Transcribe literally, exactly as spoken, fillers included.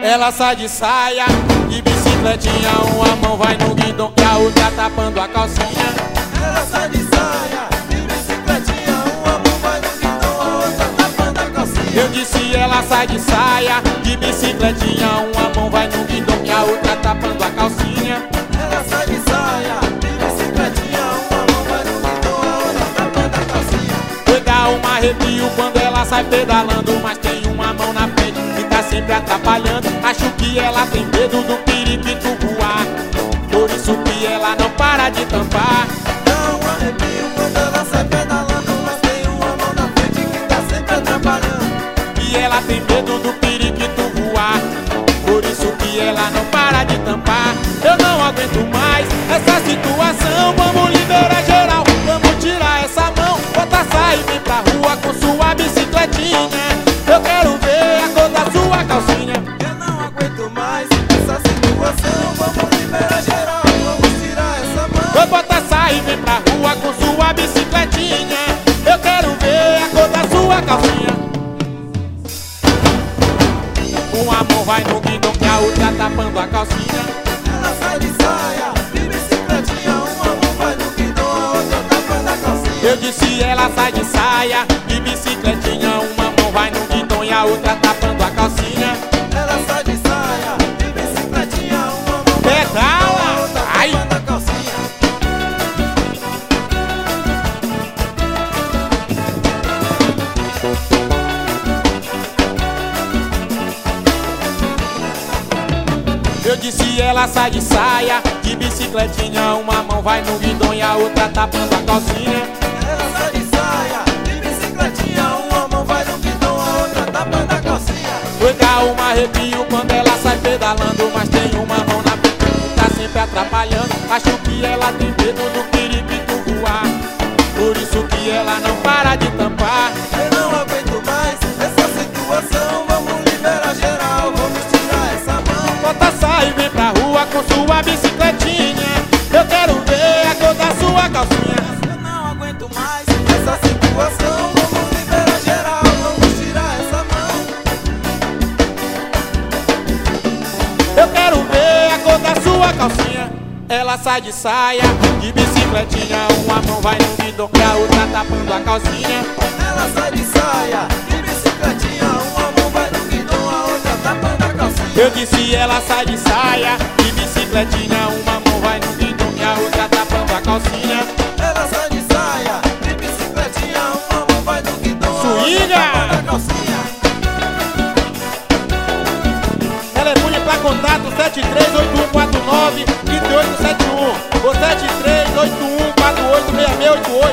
Ela sai de saia, de bicicletinha, uma mão vai no guidão e a outra tapando a calcinha. Ela sai de saia, de bicicletinha, uma mão vai no guidão, a outra tapando a calcinha. Eu disse ela sai de saia, de bicicletinha, uma mão vai no guidão e a outra tapando a calcinha. Ela sai de saia, de bicicletinha, uma mão vai no guidão, a outra tapando a calcinha. Foi dar um arrepio quando ela sai pedalando, mas tem uma mão na frente que tá sempre atrapalhando. Acho que ela tem medo do periquito voar, por isso que ela não para de tampar. Dá um arrepio quando ela sai pedalando, mas tem uma mão na frente que tá sempre atrapalhando. E ela tem medo do periquito voar, por isso que ela não para de tampar. Eu não aguento mais essa situação, vamos liberar geral, vamos tirar essa mão. Bota, sai, vem pra rua com sua bicicletinha, eu quero ver a cor da sua calcinha. Eu não aguento mais essa situação, vamos liberar geral, vamos tirar essa mão. Ô, bota, sai, vem pra rua com sua bicicletinha, eu quero ver a cor da sua calcinha. Uma mão vai no guidão e a outra tapando a calcinha. Ela sai de saia, de bicicletinha, uma mão vai no guidão, a outra tapando a calcinha. Eu disse ela sai de saia, de bicicletinha, uma mão vai no guidão e a outra tapando a calcinha. Ela sai de saia, de bicicletinha, uma mão vai no guidão, Pedala! a outra Ai! tapando a calcinha. Eu disse ela sai de saia, de bicicletinha, uma mão vai no guidão e a outra tapando a calcinha. Ela sai de saia, de bicicletinha, uma mão vai no guidão, a outra tapando a calcinha. Foi dar um arrepio quando ela sai pedalando, mas tem uma mão na frente que tá sempre atrapalhando. Acho que ela tem medo do periquito voar, por isso que ela não para de tampar. Eu não aguento mais essa situação, vamos liberar geral, vamos tirar essa mão. Bota, sai, vem pra rua com sua bicicletinha, eu quero ver a cor da sua calcinha. Eu não aguento mais essa situação, vamos liberar geral, vamos tirar essa mão. Eu quero ver a cor da sua calcinha. Ela sai de saia, de bicicletinha, uma mão vai no guidão e a outra tapando a calcinha. Ela sai de saia, de bicicletinha, uma mão vai no guidão, a outra tapando a calcinha. Eu disse ela sai de saia, de bicicletinha, uma mão vai no guidão e a outra tapando a calcinha. Ela sai de saia, de bicicletinha, uma mão vai no guidão, a outra Swinga! tapando a calcinha. Telefone pra contato sete três oito um quatro nove, dois oito sete um ou sete três oito um quatro oito seis seis oito oito.